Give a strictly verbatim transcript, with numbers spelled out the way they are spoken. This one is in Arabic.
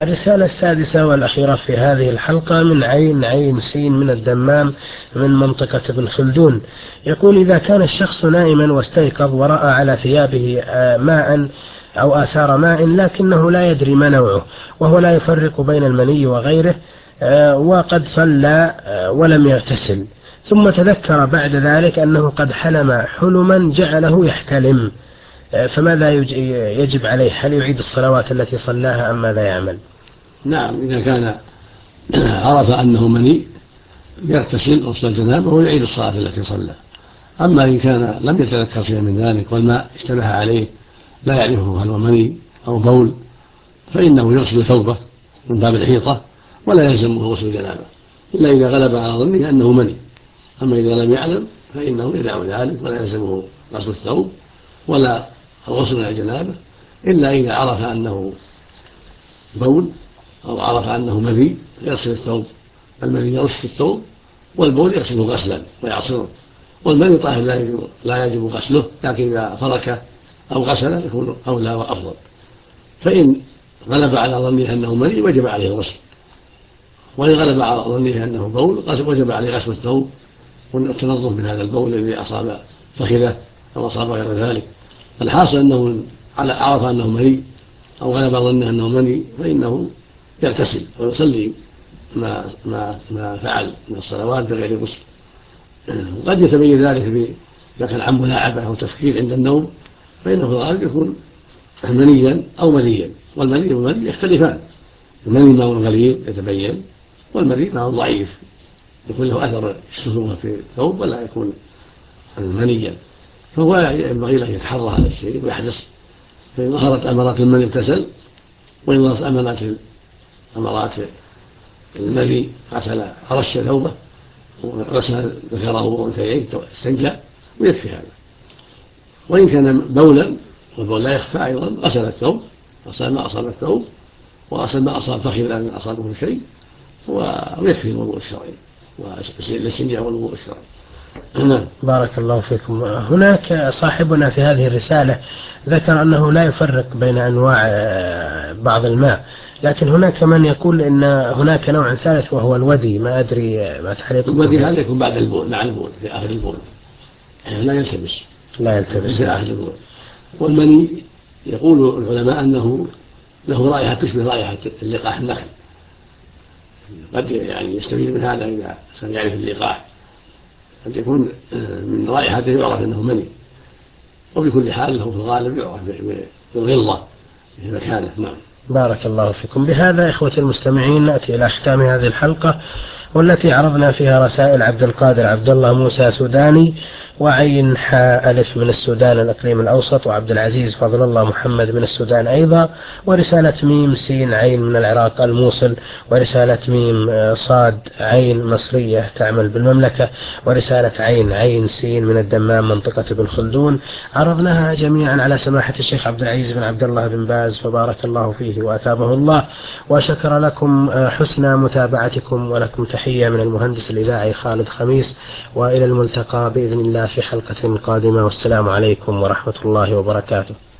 الرسالة السادسة والأخيرة في هذه الحلقة من عين عين سين من الدمام من منطقة ابن خلدون. يقول: إذا كان الشخص نائما واستيقظ ورأى على ثيابه ماء أو آثار ماء لكنه لا يدري ما نوعه، وهو لا يفرق بين المني وغيره، وقد صلى ولم يغتسل، ثم تذكر بعد ذلك أنه قد حلم حلما جعله يحتلم، فماذا يجب عليه؟ هل يعيد الصلوات التي صلاها أم ماذا يعمل؟ نعم، إذا كان عرف أنه مني يغتسل ويصلي الجنابة ويعيد الصلاة التي صلى. أما إن كان لم يتذكر شيئا من ذلك والماء اشتبه عليه لا يعرفه هل هو مني أو بول، فإنه يغسل ثوبه من باب الحيطة ولا يلزمه غسل الجنابة إلا إذا غلب على ظنه أنه مني. أما إذا لم يعلم فإنه يدع ذلك ولا يلزمه غسل الثوب ولا الغسل من الجنابة، إلا إذا عرف أنه بول أو عرف أنه مذي يغسل الثوب. المذي يرش الثوب والبول يغسله غسلا ويعصره، والمذي طاهر لا يجب غسله، لكن إذا فرك أو غسل يكون أولى وأفضل. فإن غلب على ظنه أنه مني وجب عليه الغسل، وإن غلب على ظنه أنه بول وجب عليه غسل الثوب والتنظف من هذا البول الذي أصاب فخذه أو أصاب غير ذلك. الحاصل أنه عرف أنه مني أو غلب على ظنه أنه مني فإنه يغتسل ويصلي ما, ما, ما فعل من الصلوات بغير غسل. قد يتبين ذلك إذا كان عن ملاعبة أو تفكير عند النوم، فإنه في الغالب يكون منيا أو مذيا، والمني والمذي يختلفان. المني ماء غليظ يتبين، والمذي ماء ضعيف يكون له أثر يشتهر في الثوب ولا يكون منيا. فهو ينبغي له يتحرى هذا الشيء ويحدث، فإن ظهرت أمارات المني اغتسل، وإن ظهرت أمارات أمارات المذي غسل رش ثوبه وغسل ذكره وأنثيه استنجى ويكفي هذا. وإن كان بولا والبول لا يخفى أيضا غسل الثوب، غسل ما أصاب الثوب وغسل ما أصاب فخذ لأن أصابه شيء، ويكفي الوضوء الشرعي والاستنجاء والوضوء الشرعي. نعم. بارك الله فيكم. هناك صاحبنا في هذه الرسالة ذكر أنه لا يفرق بين أنواع بعض الماء، لكن هناك من يقول أن هناك نوع ثالث وهو الودي، ما أدري ما تعليقكم؟ الودي هذا يكون بعد البول، مع البول في آخر البول، لا يلتبس لا يلتبس في آخر البول. والمني يقول العلماء أنه له رائحة تشبه رائحة اللقاح النخل، قد يعني يستفيد من هذا إذا كان يعرف اللقاح، قد يكون من رائحته يعرف أنه مني، وبكل حال له في الغالب يعرف بالغلظة في مكانه. نعم. بارك الله فيكم. بهذا إخوة المستمعين نأتي إلى ختام هذه الحلقة، والتي عرضنا فيها رسائل عبد القادر عبد الله موسى سوداني، وعين حاء ألف من السودان الإقليم الأوسط، وعبد العزيز فضل الله محمد من السودان أيضا، ورسالة ميم سين عين من العراق الموصل، ورسالة ميم صاد عين مصرية تعمل بالمملكة، ورسالة عين عين سين من الدمام منطقة ابن خلدون. عرضناها جميعا على سماحة الشيخ عبد العزيز بن عبد الله بن باز، فبارك الله فيه وأثابه الله، وشكر لكم حسن متابعتكم، ولكم تحية من المهندس الإذاعي خالد خميس، وإلى الملتقى بإذن الله في حلقة قادمة، والسلام عليكم ورحمة الله وبركاته.